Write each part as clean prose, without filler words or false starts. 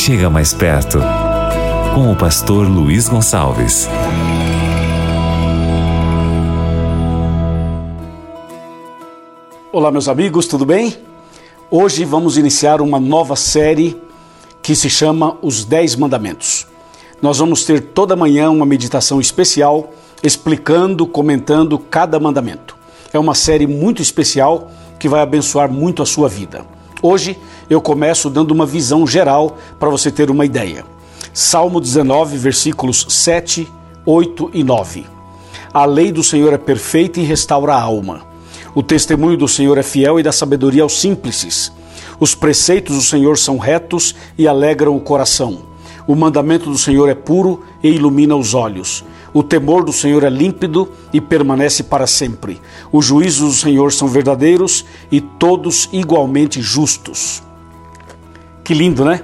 Chega mais perto, com o pastor Luiz Gonçalves. Olá, meus amigos, tudo bem? Hoje vamos iniciar uma nova série que se chama Os 10 Mandamentos. Nós vamos ter toda manhã uma meditação especial explicando, comentando cada mandamento. É uma série muito especial que vai abençoar muito a sua vida. Hoje eu começo dando uma visão geral para você ter uma ideia. Salmo 19, versículos 7, 8 e 9. A lei do Senhor é perfeita e restaura a alma. O testemunho do Senhor é fiel e dá sabedoria aos simples. Os preceitos do Senhor são retos e alegram o coração. O mandamento do Senhor é puro e ilumina os olhos. O temor do Senhor é límpido e permanece para sempre. Os juízos do Senhor são verdadeiros e todos igualmente justos. Que lindo, né?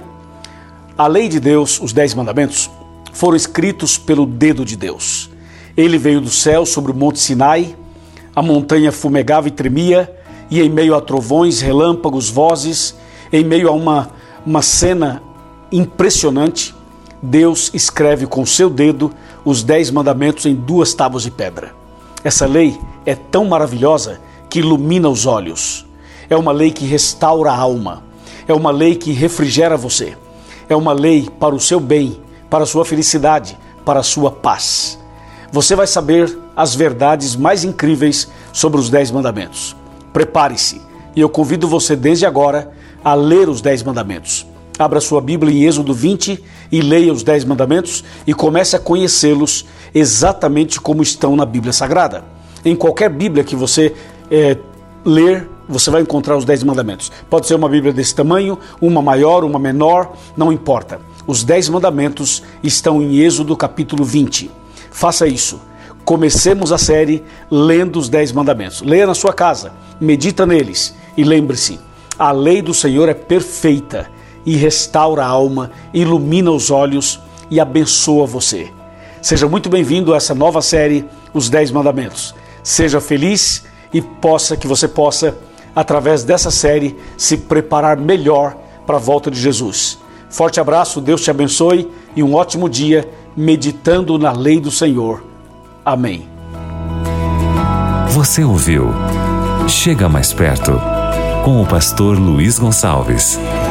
A lei de Deus, os 10 mandamentos, foram escritos pelo dedo de Deus. Ele veio do céu sobre o monte Sinai, a montanha fumegava e tremia, e em meio a trovões, relâmpagos, vozes, em meio a uma cena impressionante, Deus escreve com seu dedo os 10 mandamentos em 2 tábuas de pedra. Essa lei é tão maravilhosa que ilumina os olhos. É uma lei que restaura a alma. É uma lei que refrigera você. É uma lei para o seu bem, para a sua felicidade, para a sua paz. Você vai saber as verdades mais incríveis sobre os 10 mandamentos. Prepare-se e eu convido você desde agora a ler os 10 mandamentos. Abra sua Bíblia em Êxodo 20 e leia os 10 mandamentos e comece a conhecê-los exatamente como estão na Bíblia Sagrada. Em qualquer Bíblia que você ler, você vai encontrar os 10 mandamentos. Pode ser uma Bíblia desse tamanho, uma maior, uma menor, não importa. Os 10 mandamentos estão em Êxodo capítulo 20. Faça isso. Comecemos a série lendo os 10 mandamentos. Leia na sua casa, medita neles e lembre-se, a lei do Senhor é perfeita e restaura a alma, ilumina os olhos e abençoa você. Seja muito bem-vindo a essa nova série, Os 10 Mandamentos. Seja feliz e que você possa, através dessa série, se preparar melhor para a volta de Jesus. Forte abraço, Deus te abençoe e um ótimo dia meditando na lei do Senhor. Amém. Você ouviu Chega Mais Perto, com o pastor Luiz Gonçalves.